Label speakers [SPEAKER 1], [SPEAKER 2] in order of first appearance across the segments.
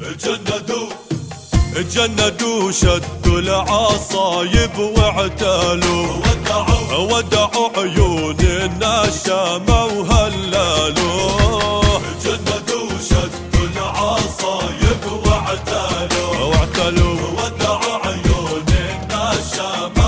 [SPEAKER 1] جندوا شدوا العصايب واعتالوا، ودعوا عيون النشامة وهللوا.
[SPEAKER 2] جندوا شدوا العصايب واعتالوا، ودعوا عيون النشامة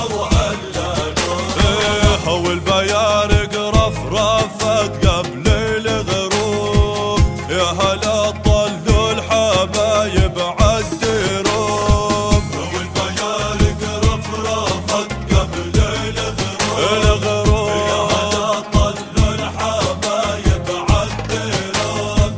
[SPEAKER 2] وهللوا.
[SPEAKER 1] والبيارق رفرفت قبل الغروب، يا هلا طلوا الحبايب عالدروب.
[SPEAKER 2] والبيارق رفرفت قبل الغروب، يا هلا طلوا الحبايب عالدروب.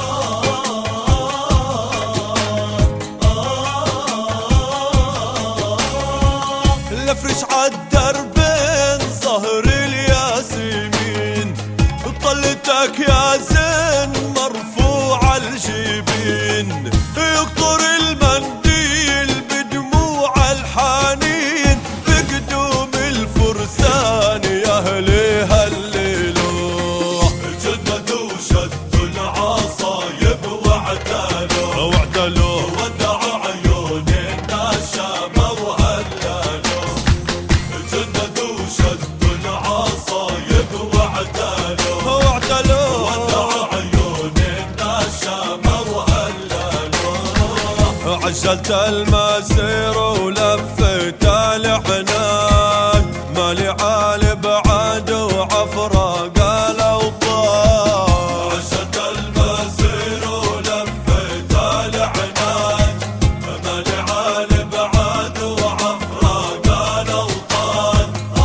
[SPEAKER 1] لفرش عالدرب ظهر الياسمين، طلتك يا زين مرفوع الجبين، يقطر المنديل بدموع الحنين، بقدوم الفرسان يا اهلي هللوا.
[SPEAKER 2] جندوا شدوا العصايب واعتالوا، ودعوا عيون النشامة وهللوا. جندوا شدوا العصايب واعتالوا، ودعوا عيون النشامة وهللوا.
[SPEAKER 1] عجلت المسير ولفت الحنان، مالي عالي بعد وعفرة قال وطال.
[SPEAKER 2] عجلت المسير ولفت الحنان، مالي عالي بعد وعفرة قال وطال.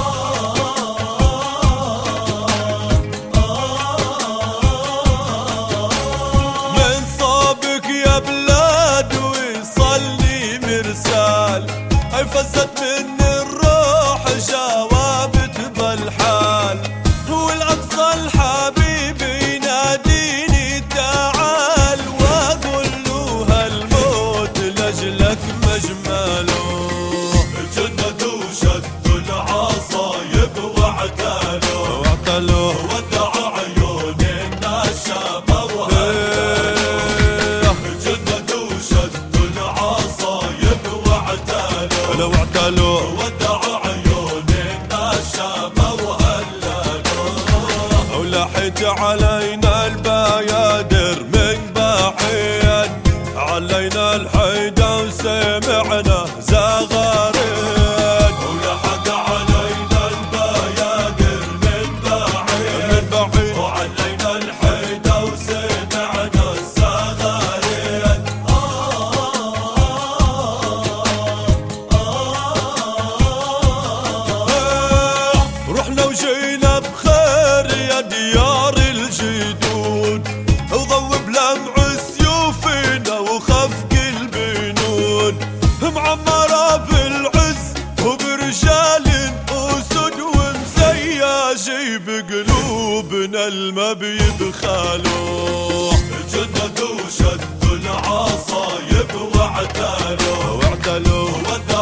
[SPEAKER 1] من صابك يا بلاد ويصلي مرسال، فزت من الروح جاوبت بالحال، والاقصى الحبيب يناديني تعال، واقول له هالموت لاجلك مجماله.
[SPEAKER 2] جندوا شدوا العصايب واعتالوا، ودعوا عيون النشامة وهللوا. جندوا شدوا العصايب واعتالوا، ودعوا عيون النشامة وهللوا.
[SPEAKER 1] ولحت علينا البيادر من بعيد، علينا الحيدة وسمعنا زغاريد.
[SPEAKER 2] ولحق علينا البيادر من بعيد، وعلينا الحيدة وسمعنا الزغاريد.
[SPEAKER 1] رحنا وجينا بخير يا ديار الجدود، وضوب لمع سيوفنا وخفق البنود، معمرة بالعز وبرجال أسد، ومزياجي بقلوبنا الما بيبخالوا.
[SPEAKER 2] جندوا شدوا العصايب واعتالوا،